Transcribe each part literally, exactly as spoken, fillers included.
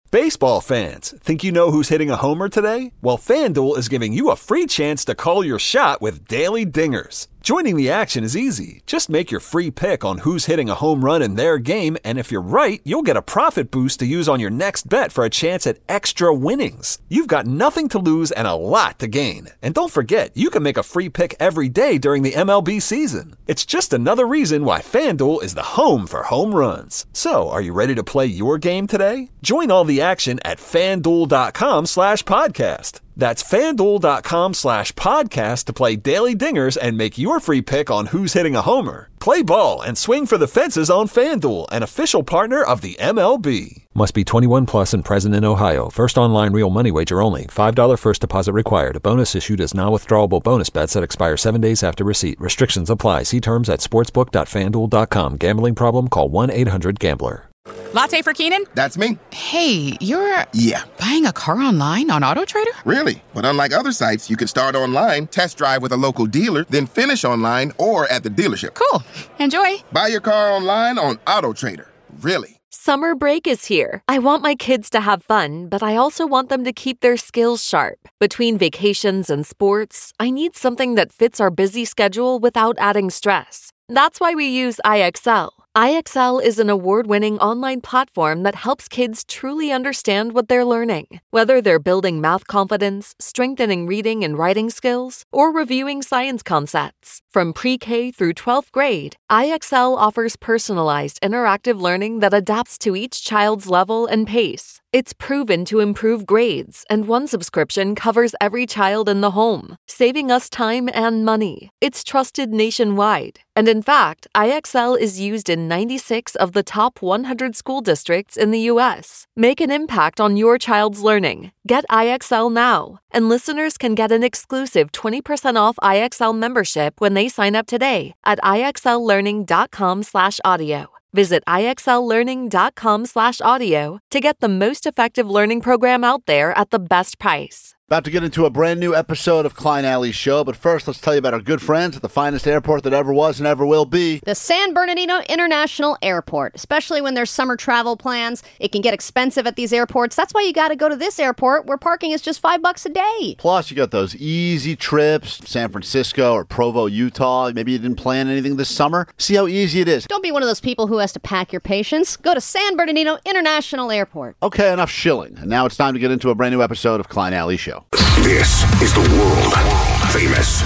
Baseball fans, think you know who's hitting a homer today? Well, FanDuel is giving you a free chance to call your shot with Daily Dingers. Joining the action is easy. Just make your free pick on who's hitting a home run in their game, and if you're right, you'll get a profit boost to use on your next bet for a chance at extra winnings. You've got nothing to lose and a lot to gain. And don't forget, you can make a free pick every day during the M L B season. It's just another reason why FanDuel is the home for home runs. So, are you ready to play your game today? Join all the action at FanDuel.com slash podcast. That's FanDuel.com slash podcast to play Daily Dingers and make your free pick on who's hitting a homer. Play ball and swing for the fences on FanDuel, an official partner of the M L B. Must be twenty-one plus and present in Ohio. First online real money wager only. five dollars first deposit required. A bonus issued as non-withdrawable bonus bets that expire seven days after receipt. Restrictions apply. See terms at sportsbook dot fan duel dot com. Gambling problem? Call one eight hundred gambler. Latte for Keenan? That's me. Hey, you're... Yeah. Buying a car online on AutoTrader? Really? But unlike other sites, you can start online, test drive with a local dealer, then finish online or at the dealership. Cool. Enjoy. Buy your car online on AutoTrader. Really? Summer break is here. I want my kids to have fun, but I also want them to keep their skills sharp. Between vacations and sports, I need something that fits our busy schedule without adding stress. That's why we use I X L. I X L is an award-winning online platform that helps kids truly understand what they're learning. Whether they're building math confidence, strengthening reading and writing skills, or reviewing science concepts. From pre-K through twelfth grade, I X L offers personalized interactive learning that adapts to each child's level and pace. It's proven to improve grades, and one subscription covers every child in the home, saving us time and money. It's trusted nationwide. And in fact, I X L is used in ninety-six of the top one hundred school districts in the U S. Make an impact on your child's learning. Get I X L now. And listeners can get an exclusive twenty percent off I X L membership when they sign up today at ixllearning.com slash audio. Visit ixllearning.com slash audio to get the most effective learning program out there at the best price. About to get into a brand new episode of Klein Alley Show, but first let's tell you about our good friends at the finest airport that ever was and ever will be. The San Bernardino International Airport. Especially when there's summer travel plans, it can get expensive at these airports. That's why you got to go to this airport where parking is just five bucks a day. Plus, you got those easy trips, San Francisco or Provo, Utah. Maybe you didn't plan anything this summer. See how easy it is. Don't be one of those people who has to pack your patience. Go to San Bernardino International Airport. Okay, enough shilling. And now it's time to get into a brand new episode of Klein Alley Show. This is the world-famous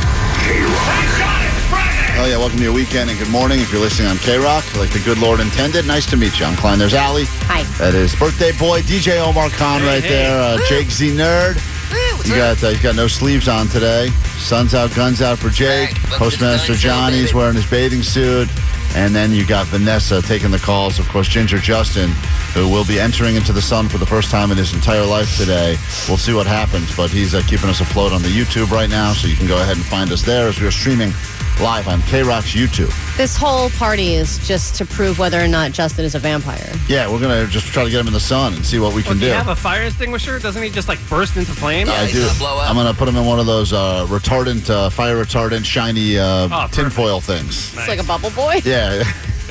K-Rock. Oh, yeah, welcome to your weekend and good morning if you're listening on K-Rock. Like the good Lord intended, nice to meet you. I'm Klein. There's Allie. Hi. That is birthday boy, D J Omar Khan hey, right hey. there. Uh, Jake Z Nerd. Hey, you got, uh, you got no sleeves on today. Sun's out, guns out for Jake. Right. Postmaster Johnny's wearing his bathing suit. And then you got Vanessa taking the calls. Of course, Ginger Justin, who will be entering into the sun for the first time in his entire life today. We'll see what happens, but he's uh, keeping us afloat on the YouTube right now, so you can go ahead and find us there as we are streaming live on K-Rock's YouTube. This whole party is just to prove whether or not Justin is a vampire. Yeah, we're going to just try to get him in the sun and see what we well, can do. do. you have a fire extinguisher? Doesn't he just like burst into flames? Yeah, I he's do. gonna blow up. I'm going to put him in one of those uh, retardant, uh, fire retardant, shiny uh, oh, tinfoil things. Nice. It's like a bubble boy? Yeah.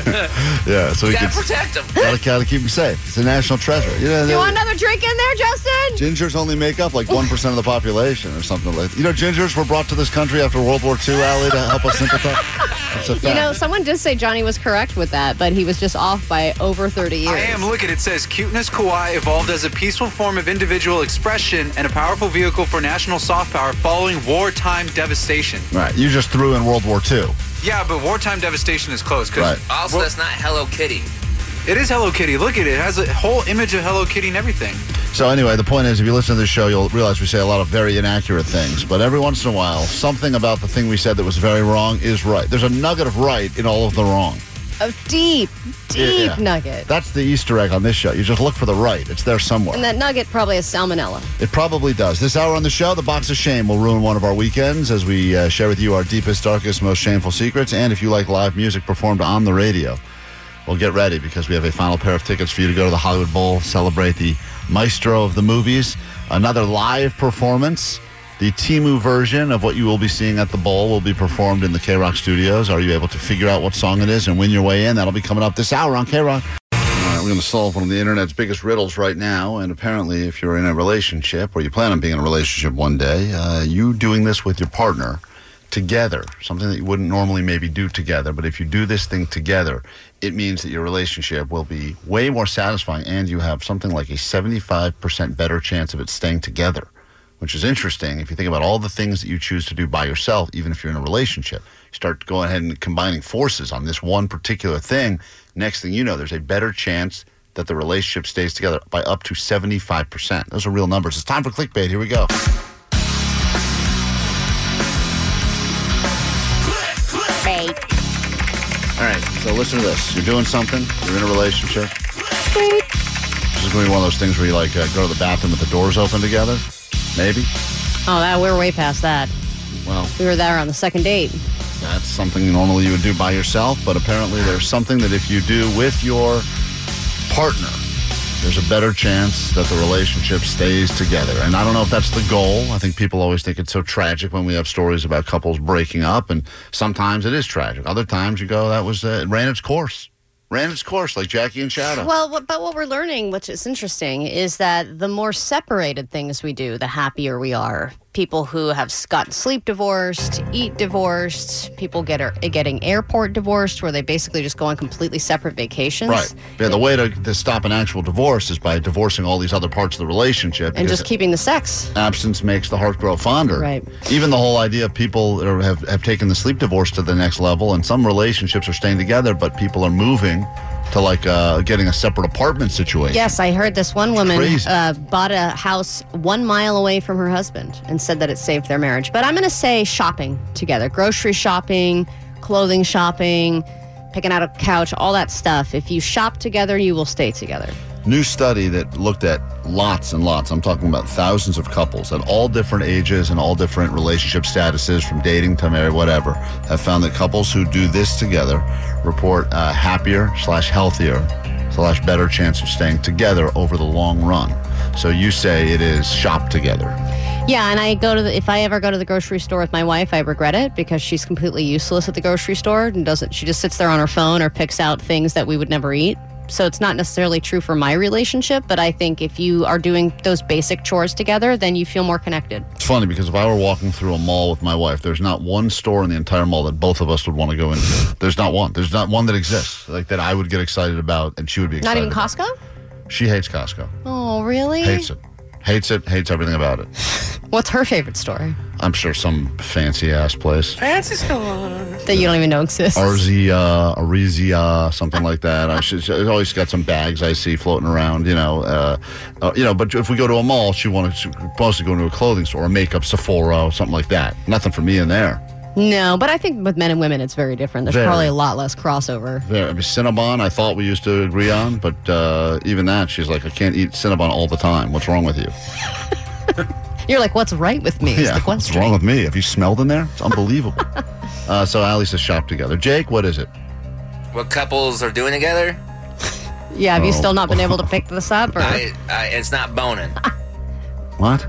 yeah, so we gotta can protect him. Gotta, gotta keep him safe. It's a national treasure. You know, you want another drink in there, Justin? Gingers only make up like one percent of the population or something like that. You know, gingers were brought to this country after World War Two, Allie, to help us sympathize. That's a fact. You know, someone did say Johnny was correct with that, but he was just off by over thirty years. I am. Look at it. It says, cuteness kawaii evolved as a peaceful form of individual expression and a powerful vehicle for national soft power following wartime devastation. Right. You just threw in World War Two. Yeah, but wartime devastation is close. Right. Also, well, that's not Hello Kitty. It is Hello Kitty. Look at it. It has a whole image of Hello Kitty and everything. So anyway, the point is, if you listen to this show, you'll realize we say a lot of very inaccurate things. But every once in a while, something about the thing we said that was very wrong is right. There's a nugget of right in all of the wrong. A deep, deep yeah, yeah. nugget. That's the Easter egg on this show. You just look for the right. It's there somewhere. And that nugget probably has salmonella. It probably does. This hour on the show, the Box of Shame will ruin one of our weekends as we uh, share with you our deepest, darkest, most shameful secrets. And if you like live music performed on the radio, well, get ready because we have a final pair of tickets for you to go to the Hollywood Bowl, celebrate the maestro of the movies. Another live performance. The Temu version of what you will be seeing at the Bowl will be performed in the K-Rock studios. Are you able to figure out what song it is and win your way in? That'll be coming up this hour on K-Rock. All right, we going to solve one of the internet's biggest riddles right now. And apparently, if you're in a relationship or you plan on being in a relationship one day, uh, you doing this with your partner together, something that you wouldn't normally maybe do together. But if you do this thing together, it means that your relationship will be way more satisfying and you have something like a seventy-five percent better chance of it staying together, which is interesting. If you think about all the things that you choose to do by yourself, even if you're in a relationship, you start going ahead and combining forces on this one particular thing. Next thing you know, there's a better chance that the relationship stays together by up to seventy-five percent. Those are real numbers. It's time for clickbait. Here we go. All right, so listen to this. You're doing something. You're in a relationship. This is going to be one of those things where you like uh, go to the bathroom with the doors open together. Maybe. Oh, that we're way past that. Well, we were there on the second date. That's something normally you would do by yourself, but apparently there's something that if you do with your partner, there's a better chance that the relationship stays together. And I don't know if that's the goal. I think people always think it's so tragic when we have stories about couples breaking up, and sometimes it is tragic. Other times you go, that was, uh, it ran its course. Ran its course, like Jackie and Shadow. Well, but what we're learning, which is interesting, is that the more separated things we do, the happier we are. People who have gotten sleep divorced, eat divorced, people get are getting airport divorced, where they basically just go on completely separate vacations. Right. Yeah, the way to, to stop an actual divorce is by divorcing all these other parts of the relationship. And just keeping the sex. Absence makes the heart grow fonder. Right. Even the whole idea of people are, have, have taken the sleep divorce to the next level, and some relationships are staying together, but people are moving to like uh, getting a separate apartment situation. Yes, I heard this one woman uh, bought a house one mile away from her husband and said that it saved their marriage. But I'm going to say shopping together, grocery shopping, clothing shopping, picking out a couch, all that stuff. If you shop together, you will stay together. New study that looked at lots and lots, I'm talking about thousands of couples at all different ages and all different relationship statuses, from dating to married, whatever, have found that couples who do this together report a happier slash healthier slash better chance of staying together over the long run. So you say it is shop together. Yeah, and I go to the, if I ever go to the grocery store with my wife, I regret it because she's completely useless at the grocery store and doesn't, she just sits there on her phone or picks out things that we would never eat. So it's not necessarily true for my relationship, but I think if you are doing those basic chores together, then you feel more connected. It's funny because if I were walking through a mall with my wife, there's not one store in the entire mall that both of us would want to go into. There's not one. There's not one that exists, like that I would get excited about and she would be excited Not even Costco? about. She hates Costco. Oh, really? Hates it. Hates it. Hates everything about it. What's her favorite store? I'm sure some fancy-ass place. Fancy store. That you don't even know exists. Arzia, Arizia, something like that. I should, she's always got some bags I see floating around, you know. Uh, uh, you know, but if we go to a mall, she wanted to mostly go to a clothing store, a makeup Sephora, something like that. Nothing for me in there. No, but I think with men and women, it's very different. There's Very. probably a lot less crossover. Very. I mean, Cinnabon, I thought we used to agree on, but uh, even that, she's like, I can't eat Cinnabon all the time. What's wrong with you? You're like, what's right with me is Yeah, the what's question. wrong with me? Have you smelled in there? It's unbelievable. uh, so Allie says shop together. Jake, what is it? What couples are doing together? Yeah, have you Oh. still not been able to pick this up? Or I, I, it's not boning. What?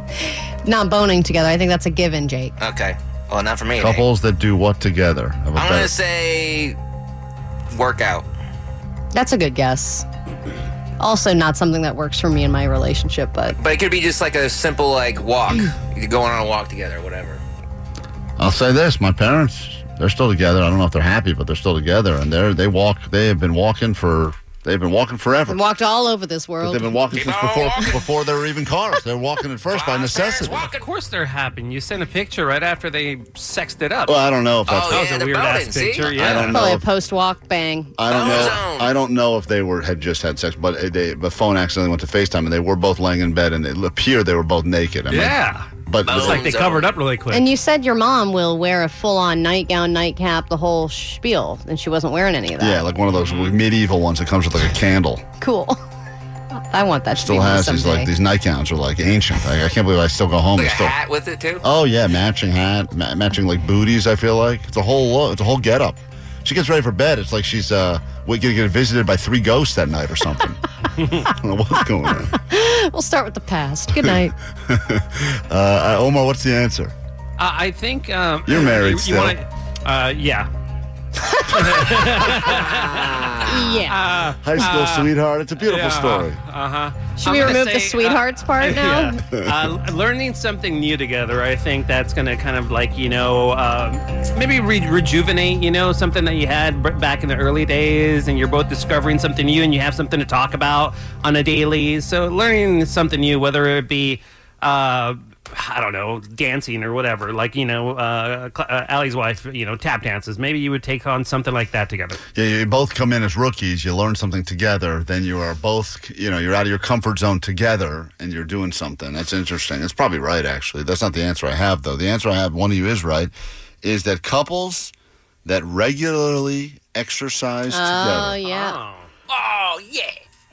not boning together? I think that's a given, Jake. Okay. Well, not for me. Couples that do what together? Have a I'm better- going to say workout. That's a good guess. Also, not something that works for me in my relationship, but But it could be just like a simple like walk. You could go on a walk together, whatever. I'll say this: my parents, they're still together. I don't know if they're happy, but they're still together, and they're they walk. They have been walking for. They've been walking forever. walked all over this world. They've been walking Keep since on before walking. before there were even cars. They were walking at first by necessity. Of course they're happy. You sent a picture right after they sexed it up. Well, I don't know if that's. Oh, that yeah, was a they're weird ass boning, see? picture. Yeah. I don't know. Probably a if- post-walk bang. I don't know. Ozone. I don't know if they were had just had sex, but they, the phone accidentally went to FaceTime, and they were both laying in bed, and it appeared they were both naked. I mean, Yeah. but It's like they Zone. covered up really quick. And you said your mom will wear a full-on nightgown, nightcap, the whole spiel, and she wasn't wearing any of that. yeah, like one of those medieval ones that comes with like a candle. Cool. I want that. to Still be me has these someday. like these nightgowns are like ancient. Like, I can't believe I still go home Like and a still. hat with it too. Oh yeah, matching hat, ma- matching like booties. I feel like it's a whole lo- it's a whole get up. She gets ready for bed. It's like she's uh we gonna get visited by three ghosts that night or something. I don't know what's going on. We'll start with the past. Good night. Uh, Omar, what's the answer? Uh, I think um, You're married you, you still. wanna, uh, yeah. yeah. High school uh, sweetheart. It's a beautiful yeah, story. Uh-huh. Should we remove the sweethearts part now? Yeah. uh, learning something new together, I think that's going to kind of like, you know, um, maybe re- rejuvenate, you know, something that you had b- back in the early days, and you're both discovering something new and you have something to talk about on a daily. So learning something new, whether it be, uh, I don't know, dancing or whatever, like, you know, uh, uh, Allie's wife, you know, tap dances. Maybe you would take on something like that together. Yeah, you both come in as rookies. You learn something together. Then you are both, you know, you're out of your comfort zone together, and you're doing something. That's interesting. It's probably right, actually. That's not the answer I have, though. The answer I have, one of you is right, is that couples that regularly exercise Oh, together yeah. Oh, yeah.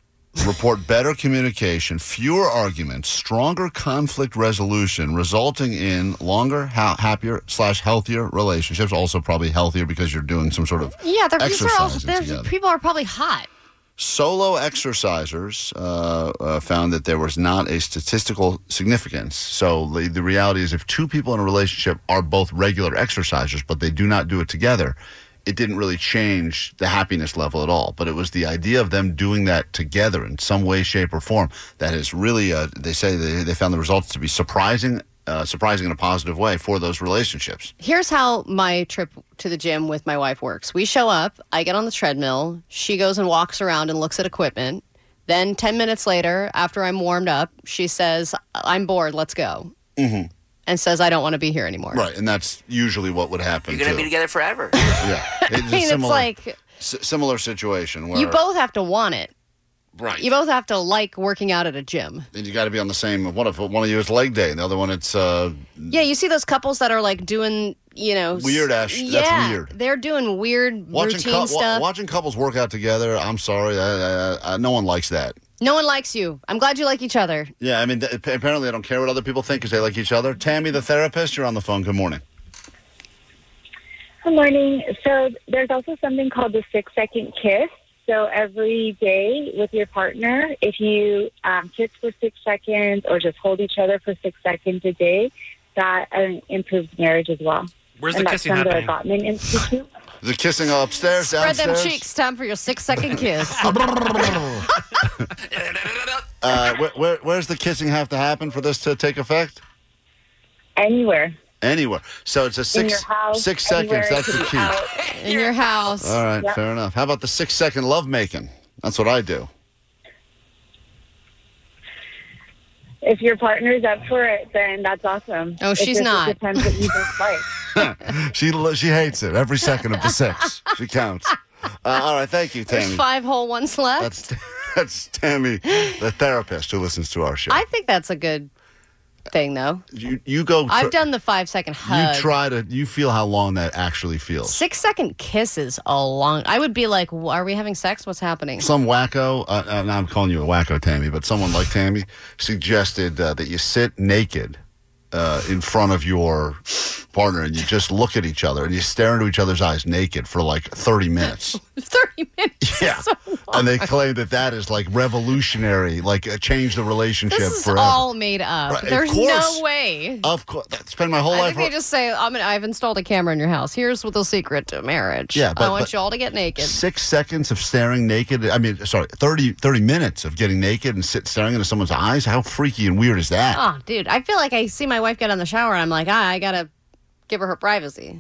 report better communication, fewer arguments, stronger conflict resolution, resulting in longer, ha- happier slash healthier relationships. Also, probably healthier because you're doing some sort of Yeah, they're, these are also, exercising there's- together. people are probably hot. Solo exercisers uh, uh, found that there was not a statistical significance. So the, the reality is, if two people in a relationship are both regular exercisers, but they do not do it together, it didn't really change the happiness level at all. But it was the idea of them doing that together in some way, shape, or form that is really, uh, they say they, they found the results to be surprising, uh, surprising in a positive way for those relationships. Here's how my trip to the gym with my wife works. We show up, I get on the treadmill, she goes and walks around and looks at equipment. Then ten minutes later, after I'm warmed up, she says, I'm bored, let's go. Mm-hmm. And says, I don't want to be here anymore. Right, and that's usually what would happen, You're going to too. be together forever. Yeah. It's I a mean, similar, it's like, s- similar situation where... you both have to want it. Right. You both have to like working out at a gym. And you got to be on the same. One of one of you is leg day, and the other one it's uh, Yeah, you see those couples that are like doing, you know... weird ass. Yeah, That's weird. They're doing weird Watching routine cou- wa- stuff. watching couples work out together. I'm sorry, uh, uh, uh, no one likes that. No one likes you. I'm glad you like each other. Yeah, I mean, th- apparently I don't care what other people think because they like each other. Tammy, the therapist, you're on the phone. Good morning. Good morning. So there's also something called the six-second kiss. So every day with your partner, if you um, kiss for six seconds or just hold each other for six seconds a day, that uh, improves marriage as well. Where's and the that's kissing from the happening? Gottman Institute. The kissing upstairs, Spread downstairs. them cheeks. Time for your six-second kiss. uh, where, where, where's the kissing have to happen for this to take effect? Anywhere. Anywhere. So it's a In six your house, six anywhere seconds. That's it the could key. be out. In your house. All right, Yep. fair enough. How about the six second love making? That's what I do. If your partner's up for it, then that's awesome. Oh, It she's just not. depends what you both like. she she hates it every second of the six. She counts. Uh, all right, thank you, Tammy. There's five whole ones left. That's that's Tammy, the therapist who listens to our show. I think that's a good thing, though. you you go. Tr- I've done the five-second hug. You try to. You feel how long that actually feels. Six-second kiss is a long... I would be like, are we having sex? What's happening? Some wacko, uh, uh, now I'm calling you a wacko, Tammy, but someone like Tammy suggested uh, that you sit naked uh, in front of your partner and you just look at each other and you stare into each other's eyes naked for like thirty minutes. thirty minutes. Yeah. So And they claim that that is like revolutionary, like uh, change the relationship this is forever. all made up. Right, of There's course. no way. Of course. Spend my whole I life. think they just say, I'm gonna, I've installed a camera in your house. Here's what the secret to marriage. Yeah, but- I want but- you all to get naked. Six seconds of staring naked. I mean, sorry, thirty, thirty minutes of getting naked and sit staring into someone's eyes. How freaky and weird is that? Oh, dude, I feel like I see my wife get on the shower and I'm like, ah, I gotta give her her privacy.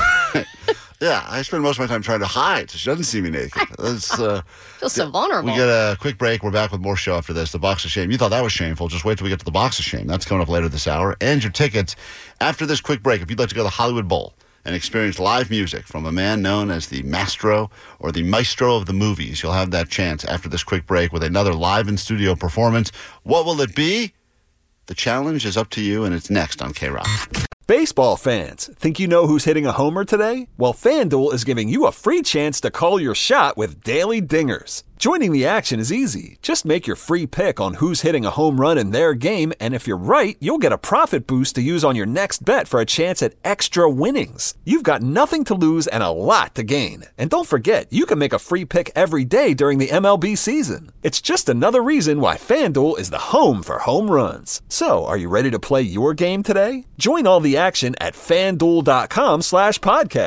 Yeah, I spend most of my time trying to hide so she doesn't see me naked. That's, uh, Feel so vulnerable. we get a quick break. We're back with more show after this. The Box of Shame. You thought that was shameful. Just wait till we get to the Box of Shame. That's coming up later this hour. And your tickets after this quick break. If you'd like to go to the Hollywood Bowl and experience live music from a man known as the Mastro or the Maestro of the movies, you'll have that chance after this quick break with another live in studio performance. What will it be? The challenge is up to you, and it's next on K-Rock. Baseball fans, think you know who's hitting a homer today? Well, FanDuel is giving you a free chance to call your shot with Daily Dingers. Joining the action is easy. Just make your free pick on who's hitting a home run in their game, and if you're right, you'll get a profit boost to use on your next bet for a chance at extra winnings. You've got nothing to lose and a lot to gain. And don't forget, you can make a free pick every day during the M L B season. It's just another reason why FanDuel is the home for home runs. So, are you ready to play your game today? Join all the action at FanDuel.com slash podcast.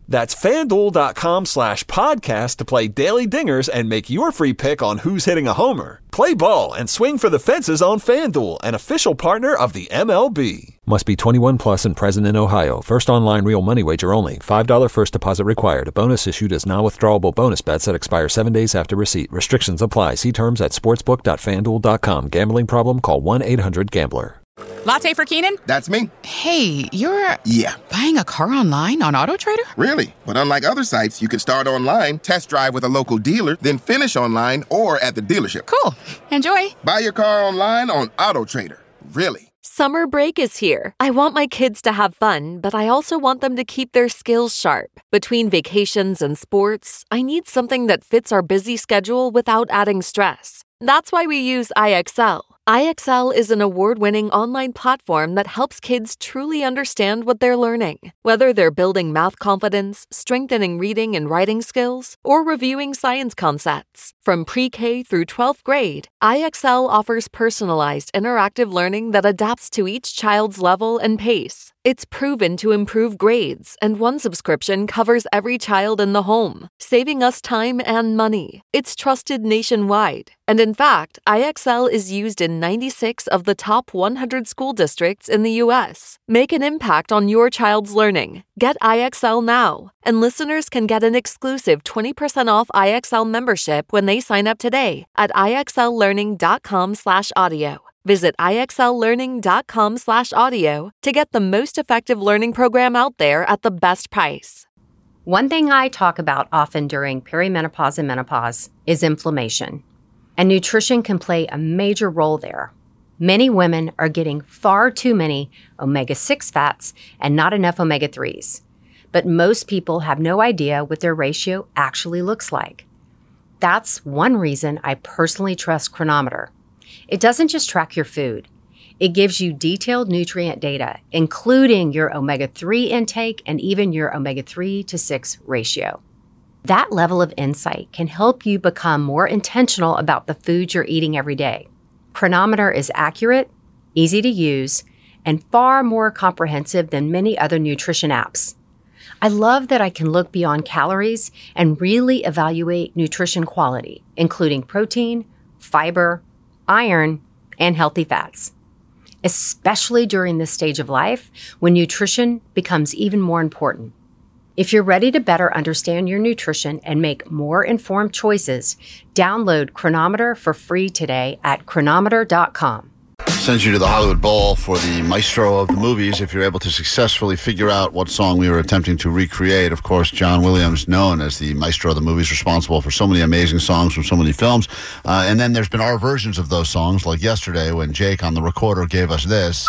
That's FanDuel.com slash podcast to play Daily Dingers and make your free pick on who's hitting a homer. Play ball and swing for the fences on FanDuel, an official partner of the M L B. Must be twenty-one plus and present in Ohio. First online real money wager only. five dollars first deposit required. A bonus issued as non-withdrawable bonus bets that expire seven days after receipt. Restrictions apply. See terms at sportsbook dot fan duel dot com. Gambling problem? Call one eight hundred gambler. Latte for Keenan? That's me. Hey, you're... Yeah. Buying a car online on AutoTrader? Really? But unlike other sites, you can start online, test drive with a local dealer, then finish online or at the dealership. Cool. Enjoy. Buy your car online on AutoTrader. Really? Summer break is here. I want my kids to have fun, but I also want them to keep their skills sharp. Between vacations and sports, I need something that fits our busy schedule without adding stress. That's why we use I X L. I X L is an award-winning online platform that helps kids truly understand what they're learning. Whether they're building math confidence, strengthening reading and writing skills, or reviewing science concepts. From pre-K through twelfth grade, I X L offers personalized interactive learning that adapts to each child's level and pace. It's proven to improve grades, and one subscription covers every child in the home, saving us time and money. It's trusted nationwide. And in fact, I X L is used in ninety-six of the top one hundred school districts in the U S. Make an impact on your child's learning. Get I X L now. And listeners can get an exclusive twenty percent off I X L membership when they sign up today at ixllearning.com slash audio. Visit ixllearning.com slash audio to get the most effective learning program out there at the best price. One thing I talk about often during perimenopause and menopause is inflammation. And nutrition can play a major role there. Many women are getting far too many omega six fats and not enough omega threes. But most people have no idea what their ratio actually looks like. That's one reason I personally trust Chronometer. It doesn't just track your food. It gives you detailed nutrient data, including your omega three intake and even your omega three to six ratio. That level of insight can help you become more intentional about the foods you're eating every day. Chronometer is accurate, easy to use, and far more comprehensive than many other nutrition apps. I love that I can look beyond calories and really evaluate nutrition quality, including protein, fiber, iron, and healthy fats, especially during this stage of life when nutrition becomes even more important. If you're ready to better understand your nutrition and make more informed choices, download Chronometer for free today at chronometer dot com. Sends you to the Hollywood Bowl for the maestro of the movies if you're able to successfully figure out what song we were attempting to recreate. Of course, John Williams, known as the maestro of the movies, responsible for so many amazing songs from so many films. Uh, and then there's been our versions of those songs, like yesterday when Jake on the recorder gave us this.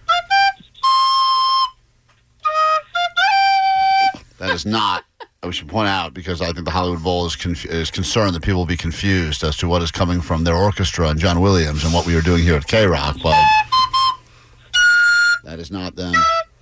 That is not, we should point out, because I think the Hollywood Bowl is conf- is concerned that people will be confused as to what is coming from their orchestra and John Williams and what we are doing here at K-Rock, but that is not them.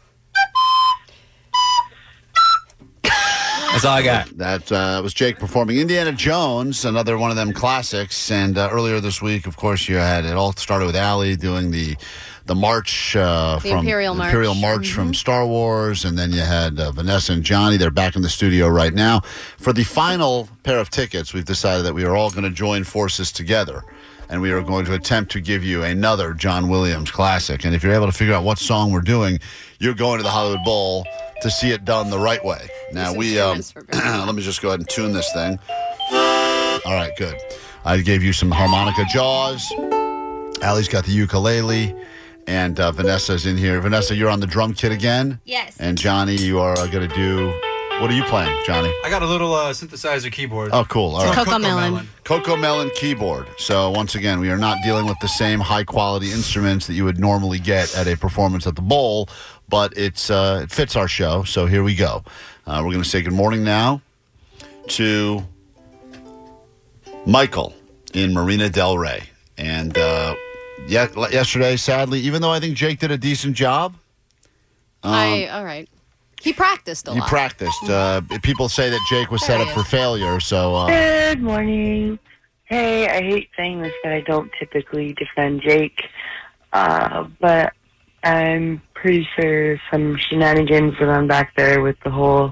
That's all I got. That uh, was Jake performing Indiana Jones, another one of them classics. And uh, earlier this week, of course, you had it all started with Allie doing the the march uh, The from Imperial March. Imperial March Mhm. from Star Wars, and then you had uh, Vanessa and Johnny. They're back in the studio right now for the final pair of tickets. We've decided that we are all going to join forces together, and we are going to attempt to give you another John Williams classic. And if you're able to figure out what song we're doing, you're going to the Hollywood Bowl to see it done the right way. Now, we, um, let me just go ahead and tune this thing. All right, good. I gave you some harmonica jaws. Allie's got the ukulele, and uh, Vanessa's in here. Vanessa, you're on the drum kit again? Yes. And Johnny, you are uh, going to do, what are you playing, Johnny? I got a little uh, synthesizer keyboard. Oh, cool. All right. Coco Melon. Coco Melon keyboard. So once again, we are not dealing with the same high-quality instruments that you would normally get at a performance at the Bowl, but it's uh, it fits our show, so here we go. Uh, we're going to say good morning now to Michael in Marina Del Rey. And uh, yeah, yesterday, sadly, even though I think Jake did a decent job. Um, I, all right. He practiced a He lot. practiced. Uh, people say that Jake was set up for failure, so... Uh, Good morning. Hey, I hate saying this, but I don't typically defend Jake. Uh, but I'm pretty sure some shenanigans went on back there with the whole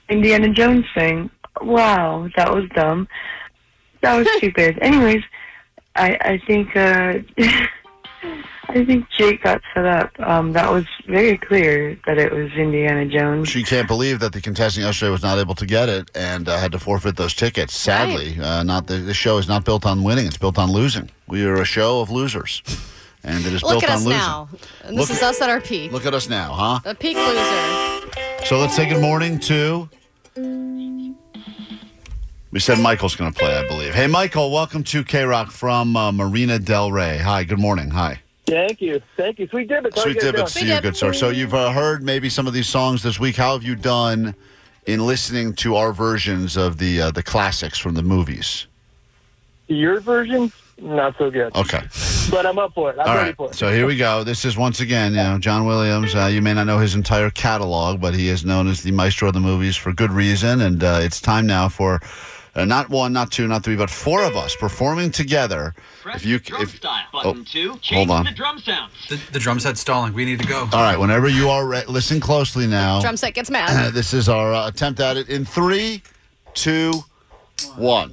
Indiana Jones thing. Wow, that was dumb. That was stupid. Anyways, I I think uh, I think Jake got set up. Um, that was very clear that it was Indiana Jones. She can't believe that the contestant yesterday was not able to get it and uh, had to forfeit those tickets. Sadly, uh, not the, the show is not built on winning; it's built on losing. We are a show of losers, and it is Look built at on us losing. now. And this Look is us at our peak. Look at us now, huh? The peak loser. So let's say good morning to. We said Michael's going to play, I believe. Hey, Michael, welcome to K-Rock from uh, Marina Del Rey. Hi, good morning. Hi. Thank you. Thank you. Sweet Dibbits. How Sweet you guys Dibbits to doing? you, good sir. So you've uh, heard maybe some of these songs this week. How have you done in listening to our versions of the uh, the classics from the movies? Your version, not so good. Okay. But I'm up for it. I'm All ready right. for it. So here we go. This is once again, you know, John Williams. Uh, you may not know his entire catalog, but he is known as the maestro of the movies for good reason. And uh, it's time now for uh, not one, not two, not three, but four of us performing together. Press If you, drum if style. Button oh, two, hold change on. the drum sound. The, the drum set's stalling. We need to go. All right. Whenever you are, re- listen closely now. Drum set gets mad. This is our uh, attempt at it in three, two, one.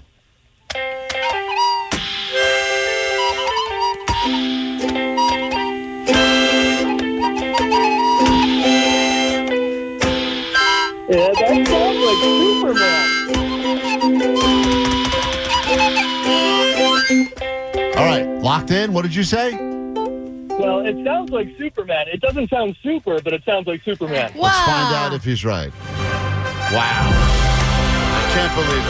Yeah, that sounds like Superman. All right. Locked in? What did you say? Well, it sounds like Superman. It doesn't sound super, but it sounds like Superman. Let's find out if he's right. Wow. I can't believe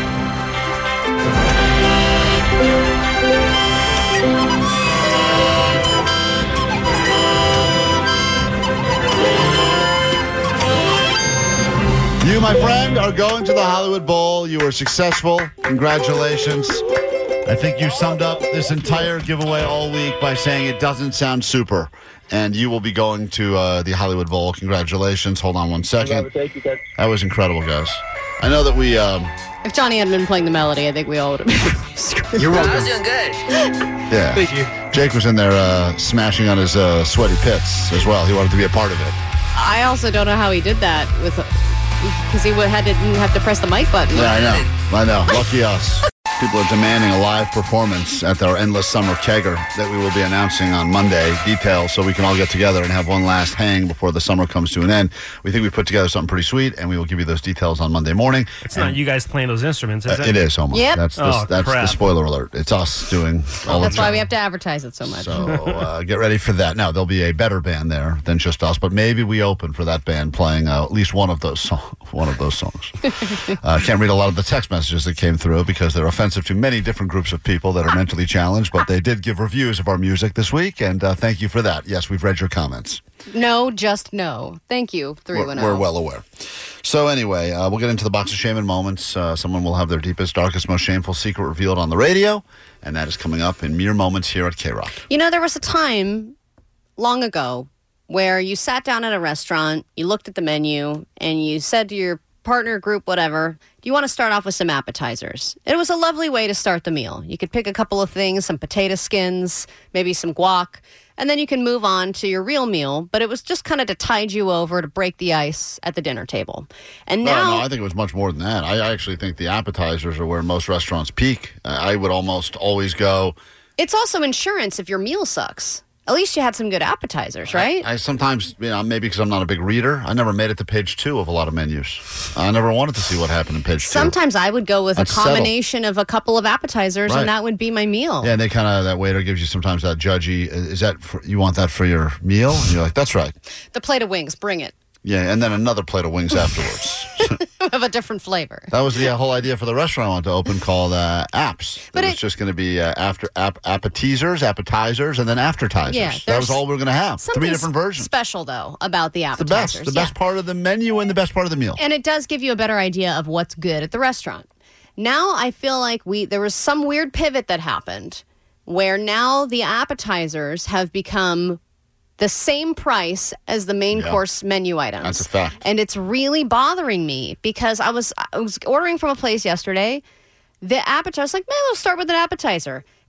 it. You, my friend, are going to the Hollywood Bowl. You were successful. Congratulations. I think you summed up this entire giveaway all week by saying it doesn't sound super. And you will be going to uh, the Hollywood Bowl. Congratulations. Hold on one second. Thank you, guys. That was incredible, guys. I know that we... Um, If Johnny hadn't been playing the melody, I think we all would have been screwed. You're welcome. I was doing good. Yeah. Thank you. Jake was in there uh, smashing on his uh, sweaty pits as well. He wanted to be a part of it. I also don't know how he did that with because he would, had to, didn't have to press the mic button. Yeah, I know. I know. Lucky us. People are demanding a live performance at our Endless Summer Kegger that we will be announcing on Monday. Details so we can all get together and have one last hang before the summer comes to an end. We think we've put together something pretty sweet, and we will give you those details on Monday morning. It's and, not you guys playing those instruments, is uh, it? It is, Omar. Yep. That's, the, Oh, that's the crap. spoiler alert. It's us doing all That's of why it. we have to advertise it so much. So uh, get ready for that. Now, there'll be a better band there than just us, but maybe we open for that band playing uh, at least one of those songs. One of those songs. I uh, can't read a lot of the text messages that came through because they're offensive to many different groups of people that are mentally challenged, but they did give reviews of our music this week, and uh, thank you for that. Yes, we've read your comments. No, just no. Thank you, three We're, one we're zero. well aware. So anyway, uh, we'll get into the box of shame in moments. Uh, someone will have their deepest, darkest, most shameful secret revealed on the radio, and that is coming up in mere moments here at K-Rock. You know, there was a time long ago where you sat down at a restaurant, you looked at the menu, and you said to your partner, group, whatever, do you want to start off with some appetizers? It was a lovely way to start the meal. You could pick a couple of things, some potato skins, maybe some guac, and then you can move on to your real meal. But it was just kind of to tide you over, to break the ice at the dinner table. And No, now... no, I think it was much more than that. I actually think the appetizers are where most restaurants peak. I would almost always go... It's also insurance if your meal sucks. At least you had some good appetizers, right? I, I sometimes, you know, maybe because I'm not a big reader, I never made it to page two of a lot of menus. I never wanted to see what happened in page two. Sometimes I would go with I'd a combination of a couple of appetizers, Right. and that would be my meal. Yeah, and they kind of, that waiter gives you sometimes that judgy, is that, for, you want that for your meal? And you're like, that's right. The plate of wings, bring it. Yeah, and then another plate of wings afterwards. Of a different flavor. That was the uh, whole idea for the restaurant I wanted to open called uh, Apps. It But was it- just going to be uh, after ap- appetizers, appetizers, and then aftertizers. Yeah, that was there's all we were going to have. Three Something different versions. special, though, about the The best. appetizers. The best yeah. part of the menu and the best part of the meal. And it does give you a better idea of what's good at the restaurant. Now I feel like we there was some weird pivot that happened where now the appetizers have become the same price as the main Yeah. course menu items. That's a fact. And it's really bothering me because I was I was ordering from a place yesterday. The appetizer, I was like, man, we'll start with an appetizer.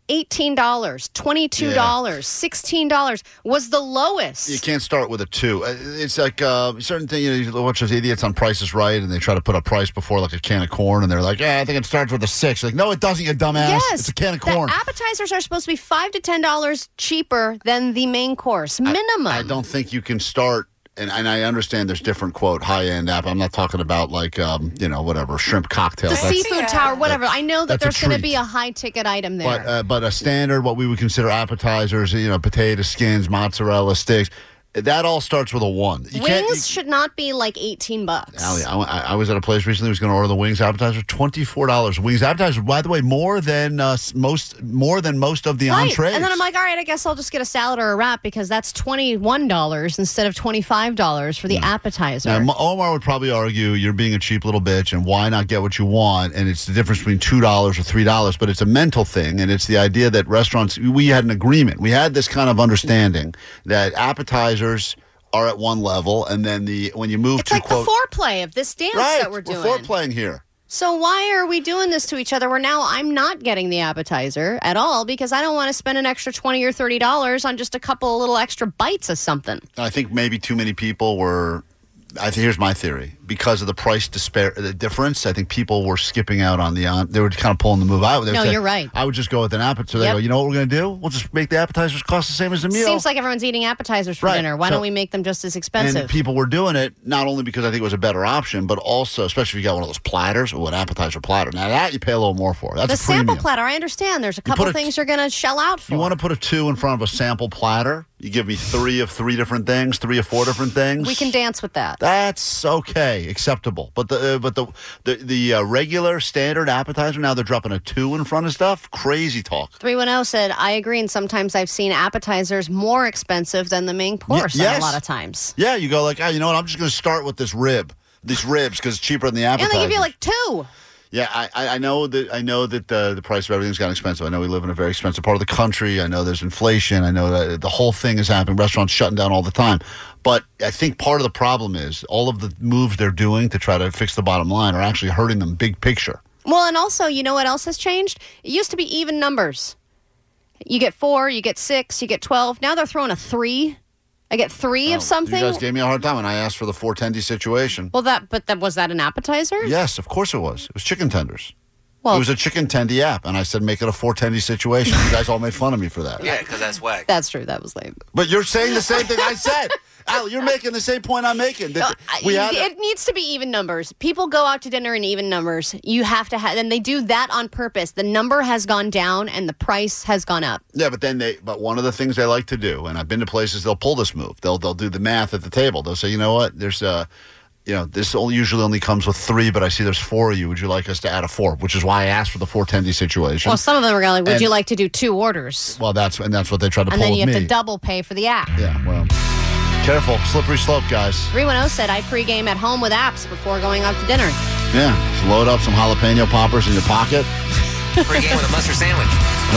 eighteen dollars, twenty-two dollars, Yeah. sixteen dollars was the lowest. You can't start with a two. Uh, It's like uh, certain thing. You know, you watch those idiots on Price is Right, and they try to put a price before like a can of corn, and they're like, "Yeah, I think it starts with a six." Like, no, it doesn't. You dumbass. Yes, It's a can of the corn. appetizers are supposed to be five to ten dollars cheaper than the main course, minimum. I don't think you can start. And, and I understand there's different, quote, high-end app. I'm not talking about, like, um, you know, whatever, shrimp cocktail. the That's- seafood tower, whatever. I know that that's a there's going to treat. be a high-ticket item there. But, uh, but a standard, what we would consider appetizers, you know, potato skins, mozzarella sticks, that all starts with a one. You Wings can't, you, should not be like eighteen bucks. Allie, I, I I was at a place recently. I was going to order the wings appetizer. Twenty-four dollars. Wings appetizer. By the way, more than uh, most, more than most of the Right. entrees. And then I'm like, all right, I guess I'll just get a salad or a wrap because that's twenty-one dollars instead of twenty-five dollars for the appetizer. Now, Omar would probably argue you're being a cheap little bitch, and why not get what you want? And it's the difference between two dollars or three dollars. But it's a mental thing, and it's the idea that restaurants. We had an agreement. We had this kind of understanding that appetizers are at one level, and then the when you move it's to like quote the foreplay of this dance right, that we're doing. We're foreplaying here. So why are we doing this to each other? Where now I'm not getting the appetizer at all because I don't want to spend an extra twenty or thirty dollars on just a couple of little extra bites of something. I think maybe too many people were. I think here's my theory: because of the price dispar- the difference, I think people were skipping out on the on. They were kind of pulling the move out. They would No, say, you're right. I would just go with an appetizer. They Yep. go, you know what we're going to do? We'll just make the appetizers cost the same as the meal. Seems like everyone's eating appetizers for Right. dinner. Why So- don't we make them just as expensive? And people were doing it not only because I think it was a better option, but also, especially if you got one of those platters or an appetizer platter. Now that you pay a little more for. That's the a premium. sample platter, I understand. There's a couple put a- things you're going to shell out for. You want to put a two in front of a sample platter? You give me three of three different things, three or four different things. We can dance with that. That's okay, acceptable. But the uh, but the the, the uh, regular standard appetizer now they're dropping a two in front of stuff. Crazy talk. three one zero said, I agree, and sometimes I've seen appetizers more expensive than the main course Y- yes. a lot of times. Yeah, you go like, oh, you know what? I'm just going to start with this rib, these ribs, because it's cheaper than the appetizer. And they give you like two. Yeah, I, I I know that I know that uh, the price of everything's gotten expensive. I know we live in a very expensive part of the country. I know there's inflation. I know that the whole thing is happening. Restaurants shutting down all the time. But I think part of the problem is all of the moves they're doing to try to fix the bottom line are actually hurting them big picture. Well, and also, you know what else has changed? It used to be even numbers. You get four, you get six, you get twelve. Now they're throwing a three. I get three of something. You guys gave me a hard time when I asked for the four tendy situation. Well, that but that was that an appetizer? Yes, of course it was. It was chicken tenders. Well, it was a chicken tendy app, and I said make it a four tendy situation. You guys all made fun of me for that. Yeah, because that's whack. That's true. That was lame. But you're saying the same thing I said. Al, you're making the same point I'm making. That we had a- it needs to be even numbers. People go out to dinner in even numbers. You have to have, and they do that on purpose. The number has gone down and the price has gone up. Yeah, but then they. But one of the things they like to do, and I've been to places, they'll pull this move. They'll they'll do the math at the table. They'll say, you know what, there's uh, you know, this only usually only comes with three, but I see there's four of you. Would you like us to add a fourth? Which is why I asked for the four tendy situation. Well, some of them are going, would And- you like to do two orders? Well, that's and that's what they tried to And pull then you with have me. to double pay for the app. Yeah, well, careful, slippery slope, guys. three one zero said, I pregame at home with apps before going out to dinner. Yeah, just load up some jalapeno poppers in your pocket. Free game with a mustard sandwich.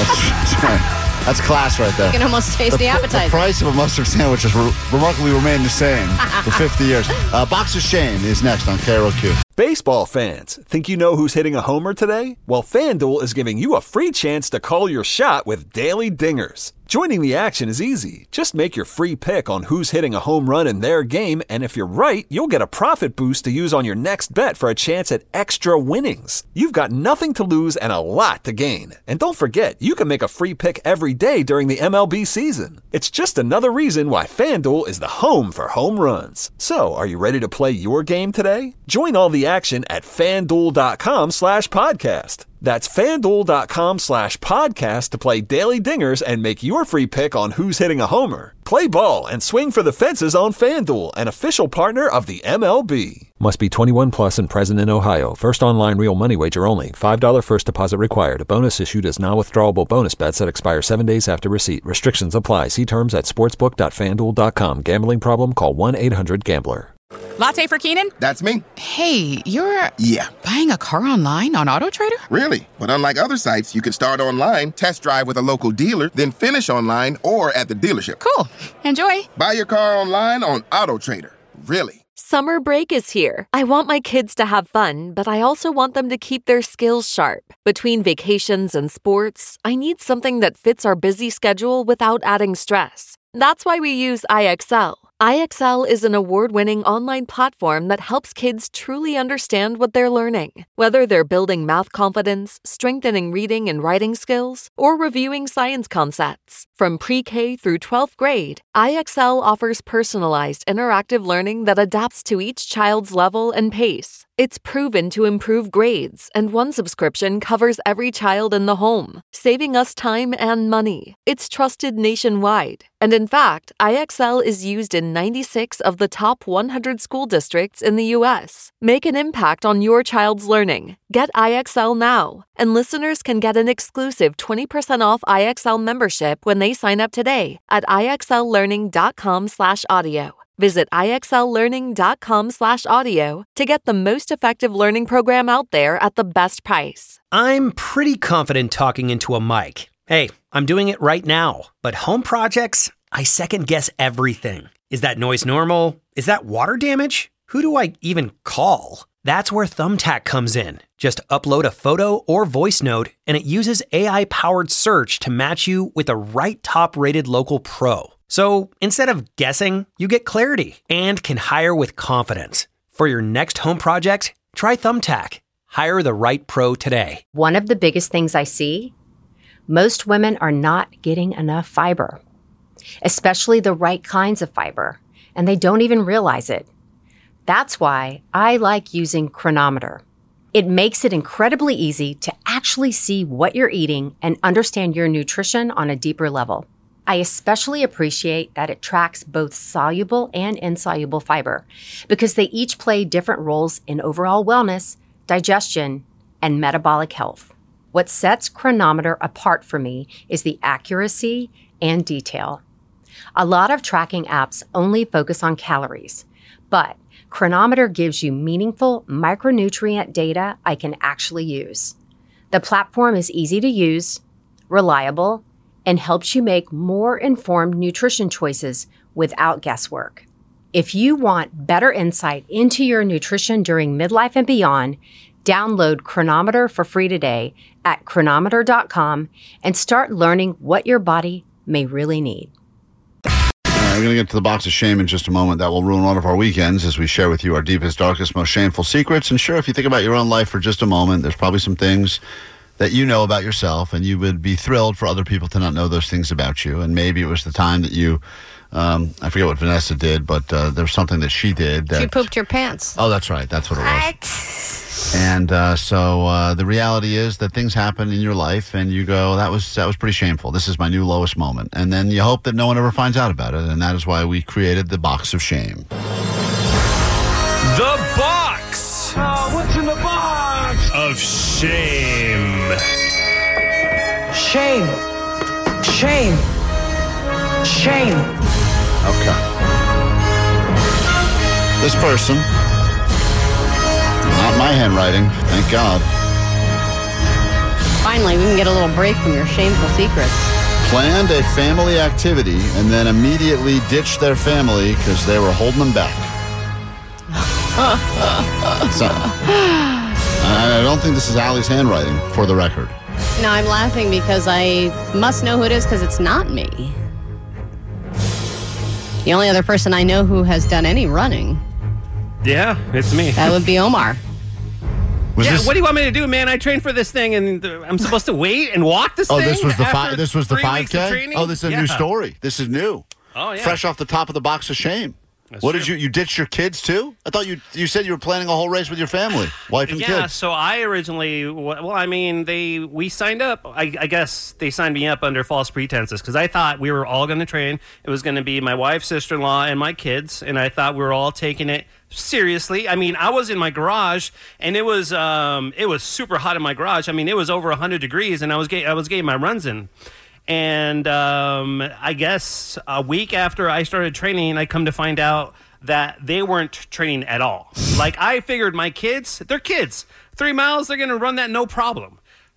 That's, that's class right there. You can almost taste the pr- appetizer. The price of a mustard sandwich has re- remarkably remained the same for fifty years. Uh, Box of Shame is next on K R O Q. Baseball fans, think you know who's hitting a homer today? Well, FanDuel is giving you a free chance to call your shot with Daily Dingers. Joining the action is easy. Just make your free pick on who's hitting a home run in their game, and if you're right, you'll get a profit boost to use on your next bet for a chance at extra winnings. You've got nothing to lose and a lot to gain. And don't forget, you can make a free pick every day during the M L B season. It's just another reason why FanDuel is the home for home runs. So, are you ready to play your game today? Join all the action at FanDuel.com slash podcast. That's FanDuel.com slash podcast to play Daily Dingers and make your free pick on who's hitting a homer. Play ball and swing for the fences on FanDuel, an official partner of the M L B. Must be twenty-one plus and present in Ohio. First online real money wager only. five dollars first deposit required. A bonus issued as non-withdrawable bonus bets that expire seven days after receipt. Restrictions apply. See terms at sportsbook dot fan duel dot com. Gambling problem? Call one eight hundred gambler. Latte for Keenan? That's me. Hey, you're Yeah. buying a car online on AutoTrader? Really? But unlike other sites, you can start online, test drive with a local dealer, then finish online or at the dealership. Cool. Enjoy. Buy your car online on AutoTrader. Really? Summer break is here. I want my kids to have fun, but I also want them to keep their skills sharp. Between vacations and sports, I need something that fits our busy schedule without adding stress. That's why we use I X L. I X L is an award-winning online platform that helps kids truly understand what they're learning. Whether they're building math confidence, strengthening reading and writing skills, or reviewing science concepts. From pre-K through twelfth grade, I X L offers personalized interactive learning that adapts to each child's level and pace. It's proven to improve grades, and one subscription covers every child in the home, saving us time and money. It's trusted nationwide. And in fact, I X L is used in ninety-six of the top one hundred school districts in the U S. Make an impact on your child's learning. Get I X L now. And listeners can get an exclusive twenty percent off I X L membership when they sign up today at ixllearning.com slash audio. Visit ixllearning.com slash audio to get the most effective learning program out there at the best price. I'm pretty confident talking into a mic. Hey, I'm doing it right now. But home projects, I second guess everything. Is that noise normal? Is that water damage? Who do I even call? That's where Thumbtack comes in. Just upload a photo or voice note, and it uses A I-powered search to match you with the right top-rated local pro. So instead of guessing, you get clarity and can hire with confidence. For your next home project, try Thumbtack. Hire the right pro today. One of the biggest things I see, most women are not getting enough fiber, especially the right kinds of fiber, and they don't even realize it. That's why I like using Chronometer. It makes it incredibly easy to actually see what you're eating and understand your nutrition on a deeper level. I especially appreciate that it tracks both soluble and insoluble fiber because they each play different roles in overall wellness, digestion, and metabolic health. What sets Chronometer apart for me is the accuracy and detail. A lot of tracking apps only focus on calories, but Chronometer gives you meaningful micronutrient data I can actually use. The platform is easy to use, reliable, and helps you make more informed nutrition choices without guesswork. If you want better insight into your nutrition during midlife and beyond, download Chronometer for free today at chronometer dot com and start learning what your body may really need. All right, we're going to get to the box of shame in just a moment. That will ruin one of our weekends as we share with you our deepest, darkest, most shameful secrets. And sure, if you think about your own life for just a moment, there's probably some things that you know about yourself, and you would be thrilled for other people to not know those things about you. And maybe it was the time that you, um, I forget what Vanessa did, but uh, there was something that she did. That, she pooped your pants. Oh, that's right. That's what it was. And uh, so uh, the reality is that things happen in your life, and you go, that was that was pretty shameful. This is my new lowest moment. And then you hope that no one ever finds out about it, and that is why we created the box of shame. The box! Oh, what's in the box? Of shame. Shame. Shame. Shame. Okay. This person, not my handwriting, thank God. Finally, we can get a little break from your shameful secrets. Planned a family activity and then immediately ditched their family because they were holding them back. So, I don't think this is Allie's handwriting, for the record. No, I'm laughing because I must know who it is because it's not me. The only other person I know who has done any running. Yeah, it's me. That would be Omar. Was yeah, this... what do you want me to do, man? I trained for this thing, and uh, I'm supposed to wait and walk this oh, thing. Oh, this was the after five. This was the three five weeks of K. training? Oh, this is a yeah. new story. This is new. Oh yeah, fresh off the top of the box of shame. That's what true. did you you ditched your kids too? I thought you you said you were planning a whole race with your family, wife and yeah, kids. so I originally, well, I mean, they we signed up. I, I guess they signed me up under false pretenses because I thought we were all going to train. It was going to be my wife, sister-in-law, and my kids, and I thought we were all taking it seriously. I mean, I was in my garage, and it was um it was super hot in my garage. I mean, it was over one hundred degrees, and I was getting I was getting my runs in. And um, I guess a week after I started training, I come to find out that they weren't training at all. Like, I figured my kids, they're kids. Three miles, they're going to run that no problem.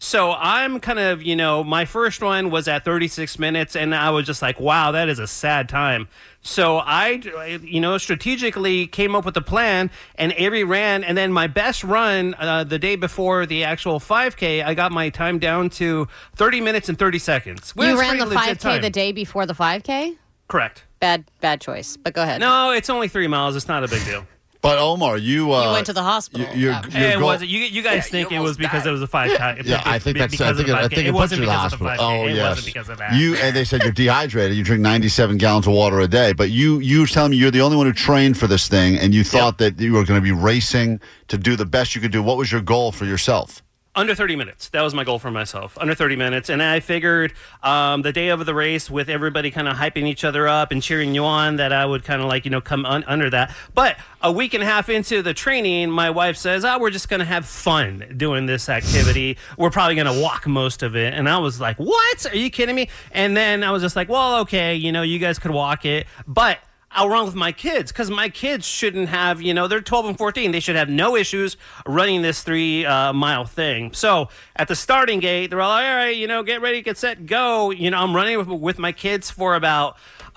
So I'm kind of, you know, my first one was at thirty-six minutes, and I was just like, wow, that is a sad time. So I, you know, strategically came up with a plan, and Avery ran, and then my best run uh, the day before the actual five K, I got my time down to thirty minutes and thirty seconds. You ran the five K the day before the five K? Correct. Bad, bad choice, but go ahead. No, it's only three miles. It's not a big deal. But Omar, you uh, You went to the hospital. You, Yeah. your it goal- wasn't. You, you guys Yeah, think you it was almost because died. it was a five K. Yeah, I think that's. I think it, I think it, it puts wasn't you to the because of the hospital. five K. Oh It yes. wasn't because of that. You and they said you're dehydrated. You drink ninety-seven gallons of water a day. But you you were telling me you're the only one who trained for this thing, and you thought that you were going to be racing to do the best you could do. What was your goal for yourself? Under thirty minutes. That was my goal for myself. Under thirty minutes. And I figured um, the day of the race, with everybody kind of hyping each other up and cheering you on, that I would kind of like, you know, come un- under that. But a week and a half into the training, my wife says, oh, we're just going to have fun doing this activity. We're probably going to walk most of it. And I was like, what? Are you kidding me? And then I was just like, well, okay, you know, you guys could walk it. But I'll run with my kids, because my kids shouldn't have, you know, they're twelve and fourteen. They should have no issues running this three uh, mile thing. So at the starting gate, they're all, all right, you know, get ready, get set, go. You know, I'm running with, with my kids for about,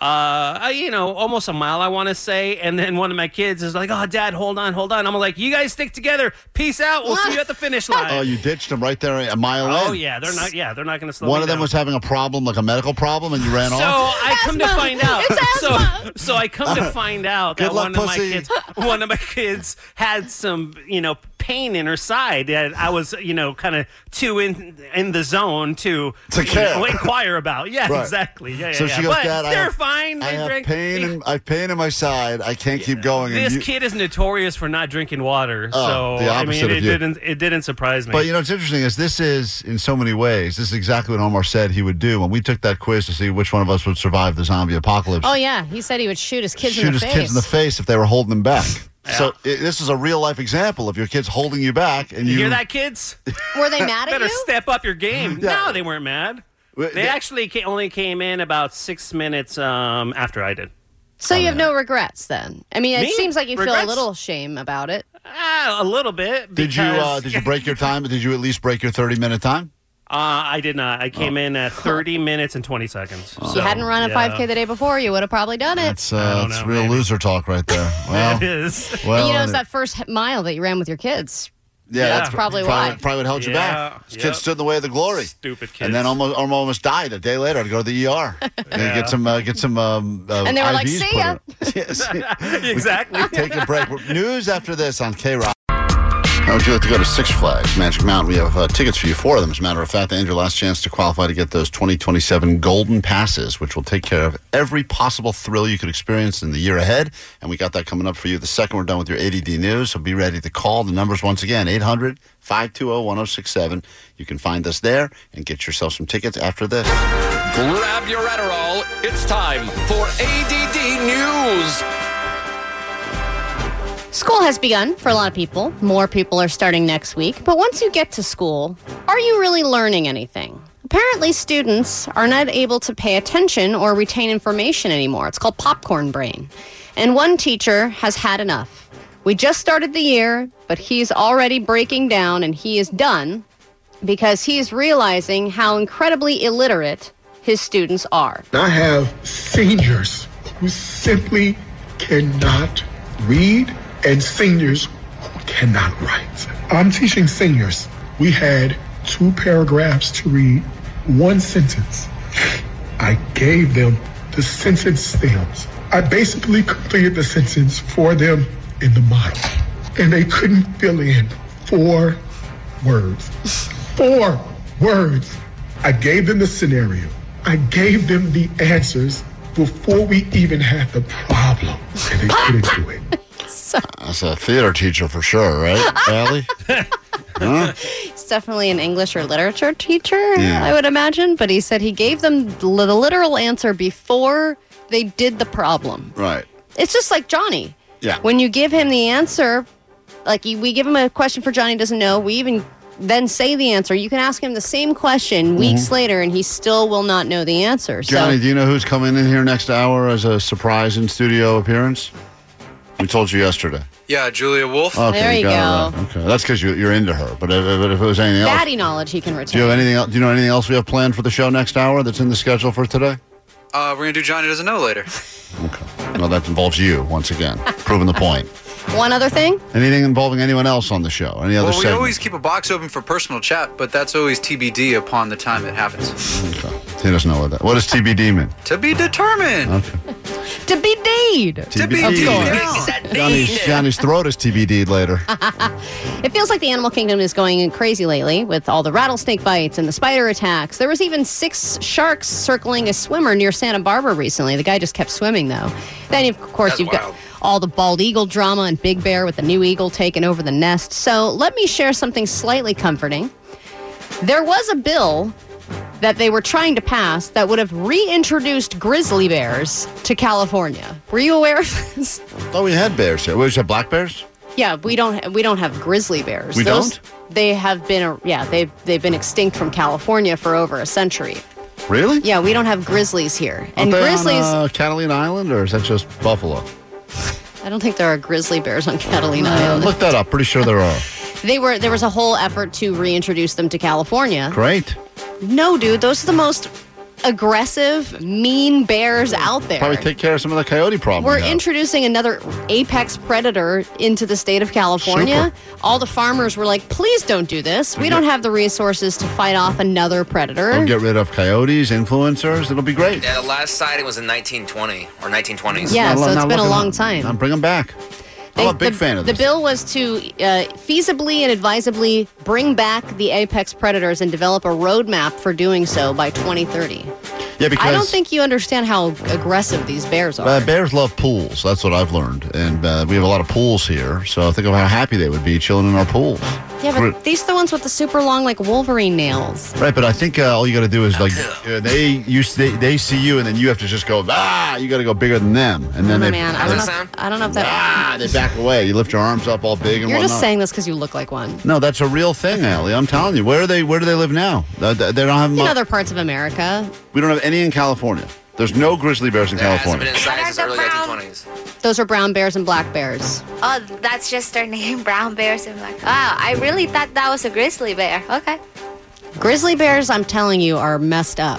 uh, you know, almost a mile, I want to say. And then one of my kids is like, oh, Dad, hold on, hold on. I'm like, you guys stick together. Peace out. We'll see you at the finish line. Oh, you ditched them right there a mile in. Oh, yeah. They're not, yeah, they're not going to slow One me of them down. was having a problem, like a medical problem, and you ran So off? I come to find out. So, so I come to find out Good that luck, one of pussy. my kids, one of my kids had some, you know, pain in her side that I was, you know, kind of too in in the zone to, To you care. know, inquire about. Yeah, Right. exactly. Yeah, yeah, So yeah. she goes, but Dad, I they're have- fine. I They have drink. pain. In, I have pain in my side. I can't keep going. And This you- kid is notorious for not drinking water. Oh, so the I mean, opposite of it you. didn't it didn't surprise me. But you know what's interesting is this is, in so many ways, this is exactly what Omar said he would do when we took that quiz to see which one of us would survive the zombie apocalypse. Oh, yeah. He said he would shoot his kids Shoot in the his face. kids in the face if they were holding them back. So i this is a real life example of your kids holding you back, and you you hear that, kids? Were they mad at Better you? step up your game. Yeah. No, they weren't mad. Well, They they- actually ca- only came in about six minutes um, after I did. So you have no regrets then? I mean, it Me? seems like you feel Regrets? a little shame about it. Ah, a little bit. Did you uh, because- did you break your time? Did you at least break your thirty minute time? Uh, I did not. I came in at thirty minutes and twenty seconds. If you hadn't run a yeah. five K the day before, you would have probably done it. That's uh, that's real loser talk right there. Well, It is. Well, and you know, it's and- that first mile that you ran with your kids. Yeah, That's probably probably, why. Probably what held you Yeah, back. His yep. kids stood in the way of the glory. Stupid kids. And then almost almost died a day later to go to the E R. And get some uh, get some um, uh, And they were like, I Vs "See put ya." in. Yes. Exactly. Take a break. News after this on K-Rock. How would you like to go to Six Flags Magic Mountain? We have uh, tickets for you, four of them. As a matter of fact, and your last chance to qualify to get those twenty twenty-seven golden passes, which will take care of every possible thrill you could experience in the year ahead. And we got that coming up for you the second we're done with your A D D news. So be ready to call. The numbers once again, eight hundred, five two zero, one zero six seven. You can find us there and get yourself some tickets after this. Grab your Adderall. It's time for A D D News. School has begun for a lot of people. More people are starting next week. But once you get to school, are you really learning anything? Apparently, students are not able to pay attention or retain information anymore. It's called popcorn brain. And one teacher has had enough. We just started the year, but he's already breaking down, and he is done because he is realizing how incredibly illiterate his students are. I have seniors who simply cannot read and seniors who cannot write. I'm teaching seniors. We had two paragraphs to read, one sentence. I gave them the sentence stems. I basically completed the sentence for them in the model, and they couldn't fill in four words. Four words. I gave them the scenario. I gave them the answers before we even had the problem, and they couldn't do it. That's a theater teacher for sure, right, Allie? Huh? He's definitely an English or literature teacher, Yeah. I would imagine. But he said he gave them the literal answer before they did the problem. Right. It's just like Johnny. Yeah. When you give him the answer, like we give him a question for Johnny doesn't know, we even then say the answer. You can ask him the same question weeks Mhm. later, and he still will not know the answer. Johnny, so do you know who's coming in here next hour as a surprise in studio appearance? We told you yesterday. Yeah, Julia Wolf. Okay, There you got go. it right. Okay, that's because you, you're into her. But if, but if it was anything else, Batty knowledge he can do retain. you have anything else? Do you know anything else we have planned for the show next hour that's in the schedule for today? Uh, we're gonna do Johnny Doesn't Know later. Well, that involves you once again, proving the point. One other thing? Anything involving anyone else on the show? Any other Well, we segment? always keep a box open for personal chat, but that's always T B D upon the time it happens. Okay. He doesn't know what that. What does T B D mean? To be determined. Okay. To be deed. To be deed. Johnny's, Johnny's throat is T B D'd later. It feels like the animal kingdom is going crazy lately with all the rattlesnake bites and the spider attacks. There was even six sharks circling a swimmer near Santa Barbara recently. The guy just kept swimming, though. Then, of course, That's you've wild. got all the bald eagle drama and Big Bear with the new eagle taking over the nest. So let me share something slightly comforting. There was a bill that they were trying to pass that would have reintroduced grizzly bears to California. Were you aware of this? Oh, we had bears here. We just have black bears? Yeah, we don't we don't have grizzly bears. We don't? They have been a, yeah, they've they've been extinct from California for over a century. Really? Yeah, we don't have grizzlies here. And Aren't they grizzlies on uh, Catalina Island, or is that just Buffalo? I don't think there are grizzly bears on Catalina Uh, Island. look that up. Pretty sure there are. They were there was a whole effort to reintroduce them to California. Great. No, dude, those are the most aggressive, mean bears out there. Probably take care of some of the coyote problem. We're we have. introducing another apex predator into the state of California. All the farmers were like, please don't do this. We don't have the resources to fight off another predator. We'll get rid of coyotes, influencers. It'll be great. Yeah, the last sighting was in nineteen twenty or nineteen twenties. Yeah, Now, so it's now been a look at long them. time. Now bring them back. I'm a big the, fan of the this. bill was to uh, feasibly and advisably bring back the apex predators and develop a roadmap for doing so by twenty thirty. Yeah, because I don't think you understand how aggressive these bears are. Uh, bears love pools. That's what I've learned. And uh, we have a lot of pools here. So think of how happy they would be chilling in our pools. yeah, but these are the ones with the super long, like Wolverine nails. Right, but I think uh, all you got to do is like uh, they you they, they see you, and then you have to just go ah. You got to go bigger than them, and then Oh, they man, I don't, know if, I don't know if that. ah they back away. You lift your arms up all big and You're whatnot. just saying this because you look like one. No, that's a real thing, Allie. I'm telling you. Where are they? Where do they live now? They they don't have. In Mu- other parts of America, we don't have any in California. There's no grizzly bears in There hasn't California. been in science since early nineteen twenties. those are brown bears and black bears. Oh, that's just their name, brown bears. And like, ah, I really thought that was a grizzly bear. Okay. Grizzly bears, I'm telling you, are messed up.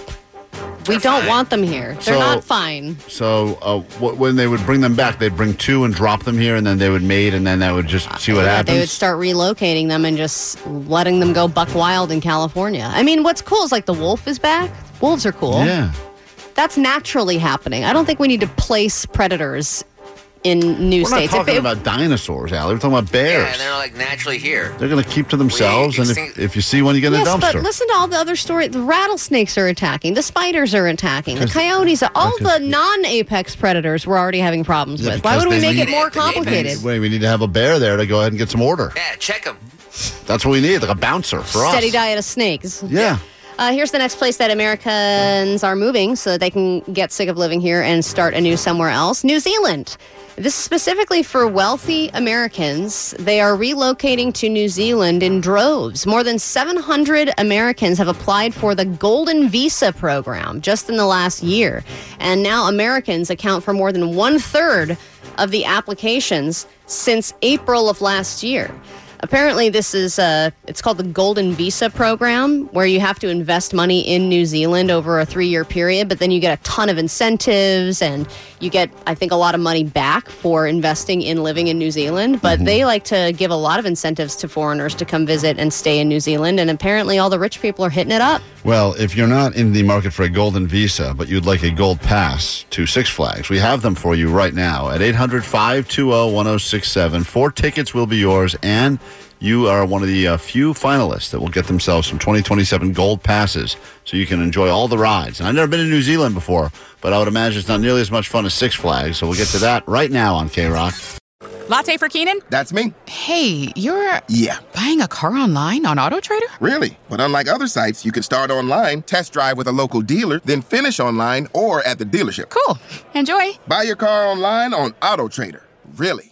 We don't want them here. They're So- not fine. So uh, wh- when they would bring them back, they'd bring two and drop them here, and then they would mate, and then that would just see what happens. They would start relocating them and just letting them go buck wild in California. I mean, what's cool is like the wolf is back. Wolves are cool. Yeah. That's naturally happening. I don't think we need to place predators in new We're states. not If talking it- about dinosaurs, Allie. We're talking about bears. Yeah, and they're like naturally here. They're going to keep to themselves, and if, if you see one, you get yes, a dumpster. but listen to all the other stories. The rattlesnakes are attacking. The spiders are attacking. The coyotes. Are, all the non-apex predators we're already having problems Yeah, with. Why because would we they make it need more it to complicated? Wait, we need to have a bear there to go ahead and get some order. Yeah, check them. That's what we need, like a bouncer for us. Steady diet of snakes. Yeah. Uh, here's the next place that Americans are moving so that they can get sick of living here and start anew somewhere else. New Zealand. This is specifically for wealthy Americans. They are relocating to New Zealand in droves. More than seven hundred Americans have applied for the Golden Visa program just in the last year. And now Americans account for more than one third of the applications since April of last year. Apparently, this is uh, it's called the Golden Visa program, where you have to invest money in New Zealand over a three-year period, but then you get a ton of incentives, and you get, I think, a lot of money back for investing in living in New Zealand. But they like to give a lot of incentives to foreigners to come visit and stay in New Zealand, and apparently all the rich people are hitting it up. Well, if you're not in the market for a golden visa, but you'd like a gold pass to Six Flags, we have them for you right now at eight hundred, five two zero, one zero six seven. Four tickets will be yours, and you are one of the uh, few finalists that will get themselves some twenty twenty-seven gold passes so you can enjoy all the rides. And I've never been to New Zealand before, but I would imagine it's not nearly as much fun as Six Flags, so we'll get to that right now on K-Rock. Latte for Keenan? That's me. Hey, you're Yeah. buying a car online on AutoTrader? Really? But unlike other sites, you can start online, test drive with a local dealer, then finish online or at the dealership. Cool. Enjoy. Buy your car online on AutoTrader. Really?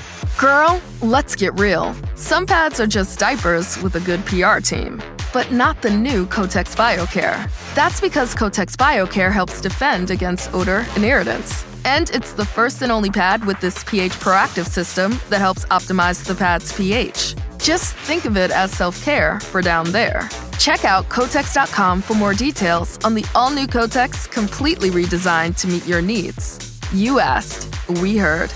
Girl, let's get real. Some pads are just diapers with a good P R team, but not the new Kotex BioCare. That's because Kotex BioCare helps defend against odor and irritants. And it's the first and only pad with this pH proactive system that helps optimize the pad's pH. Just think of it as self-care for down there. Check out Kotex dot com for more details on the all-new Kotex, completely redesigned to meet your needs. You asked, we heard.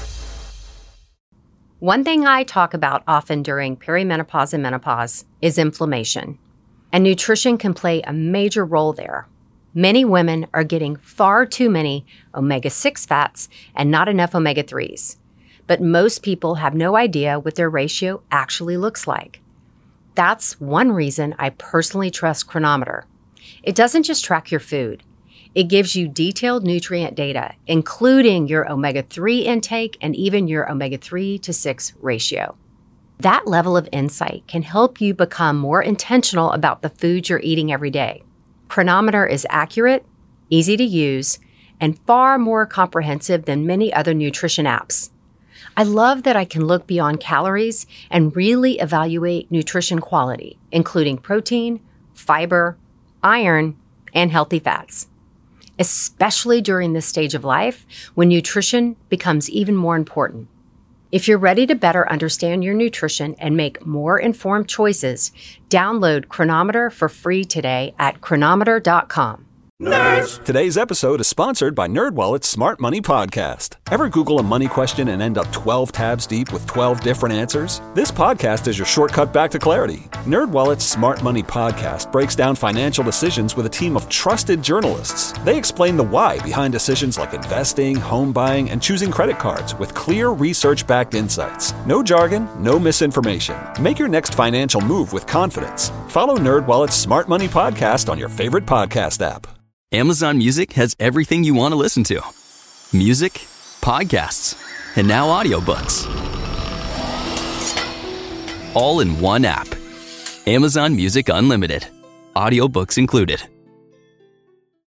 One thing I talk about often during perimenopause and menopause is inflammation. And nutrition can play a major role there. Many women are getting far too many omega six fats and not enough omega threes. But most people have no idea what their ratio actually looks like. That's one reason I personally trust Cronometer. It doesn't just track your food. It gives you detailed nutrient data, including your omega three intake and even your omega three to six ratio. That level of insight can help you become more intentional about the food you're eating every day. Cronometer is accurate, easy to use, and far more comprehensive than many other nutrition apps. I love that I can look beyond calories and really evaluate nutrition quality, including protein, fiber, iron, and healthy fats, especially during this stage of life when nutrition becomes even more important. If you're ready to better understand your nutrition and make more informed choices, download Cronometer for free today at cronometer dot com. Nerds! Today's episode is sponsored by NerdWallet's Smart Money Podcast. Ever Google a money question and end up twelve tabs deep with twelve different answers? This podcast is your shortcut back to clarity. NerdWallet's Smart Money Podcast breaks down financial decisions with a team of trusted journalists. They explain the why behind decisions like investing, home buying, and choosing credit cards with clear research-backed insights. No jargon, no misinformation. Make your next financial move with confidence. Follow NerdWallet's Smart Money Podcast on your favorite podcast app. Amazon Music has everything you want to listen to. Music, podcasts, and now audiobooks. All in one app. Amazon Music Unlimited. Audiobooks included.